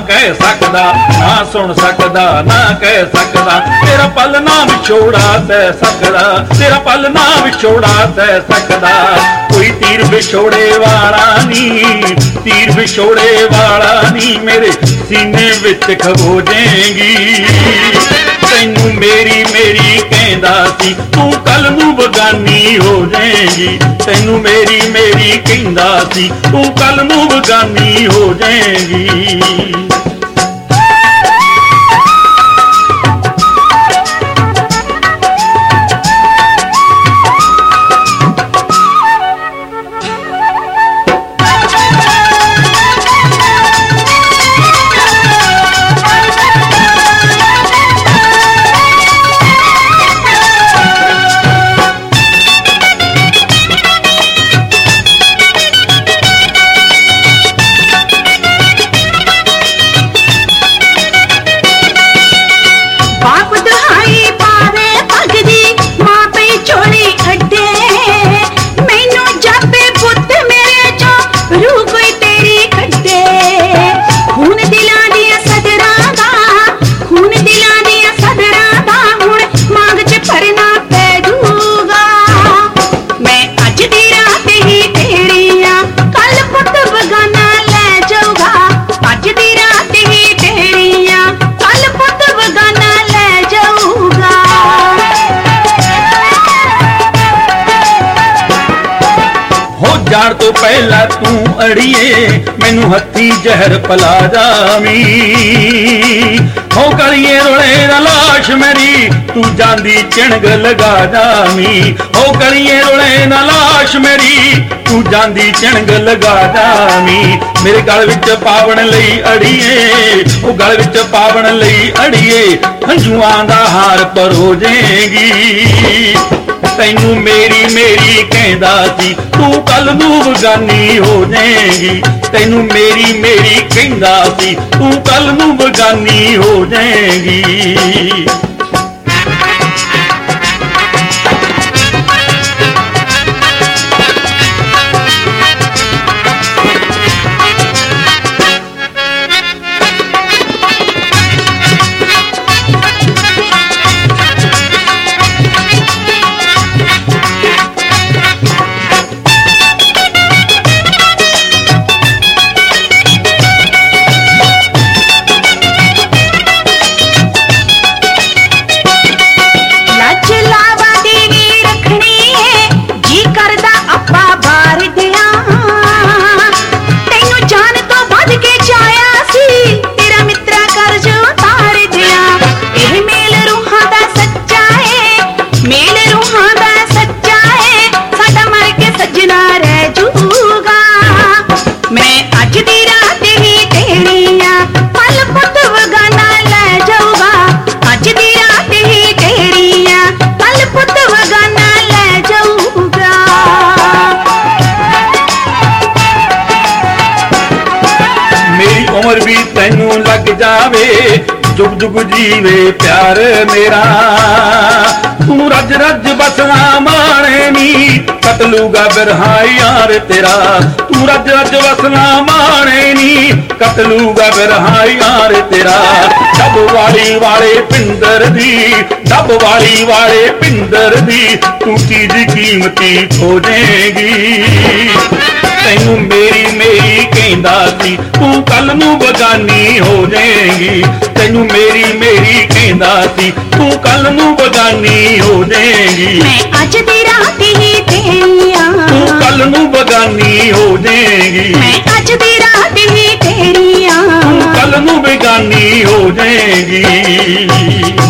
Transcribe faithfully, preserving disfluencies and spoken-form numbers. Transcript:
कह सकदा, ना सुन सकदा, ना कह सकदा। तेरा पल ना विछोड़ा तै सकदा, तेरा पल ना विछोड़ा तै सकदा। कोई तीर विछोड़े वाला नी, तीर विछोड़े वाला नी, मेरे सीने विच खबो जाएगी। तैनू मेरी मेरी कहंदा सी, तू कल नू बगानी हो जाएगी। तैनू मेरी मेरी कहंदा सी, तू कल नू बगानी हो जाएगी। जान तो पहला तू अड़िए मैनू हथी जहर पला जावी। हो करिए रोले दा लाश मेरी तू जांदी चिणग लगा जावी। हो करिए रोले दा लाश मेरी तू जांदी चिणग लगा जावी। मेरे गल विच पावन लई अड़िए, ओ गल विच पावन लई अड़िए, हंझुआं दा हार परो जाएगी। तैनू मेरी मेरी कहंदा सी, तू कल नू बगानी हो जाएगी। तैनू मेरी मेरी कहंदा सी, तू कल नू बगानी हो जाएगी। उमर भी तैनू लग जावे, जुग जुग जीवे प्यार मेरा। तू रज रज बसना माने नी, कतलूगा बिरहा यार तेरा। तू रज रज बसना माने नी, कतलूगा बिरहा यार तेरा। डब वाली वाले पिंदर दी, डब वाली वाले पिंदर दी, तू चीज कीमती खो जाएगी। तैनू मेरी मेरी कहंदा सी, तू कल नू बगानी हो जाएगी। तैनू मेरी मेरी कहंदा सी, तू कल नू बगानी हो जाएगी। मैं अज दी रात ही तेरी आ, तू कल नू बगानी हो जाएगी। मैं अज दी रात ही तेरी आ, तू कल नू बेगानी हो जाएगी।